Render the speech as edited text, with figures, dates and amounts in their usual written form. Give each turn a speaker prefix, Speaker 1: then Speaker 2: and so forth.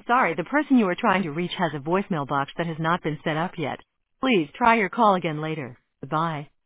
Speaker 1: sorry, the person you are trying to reach has a voicemail box that has not been set up yet. Please try your call again later. Goodbye.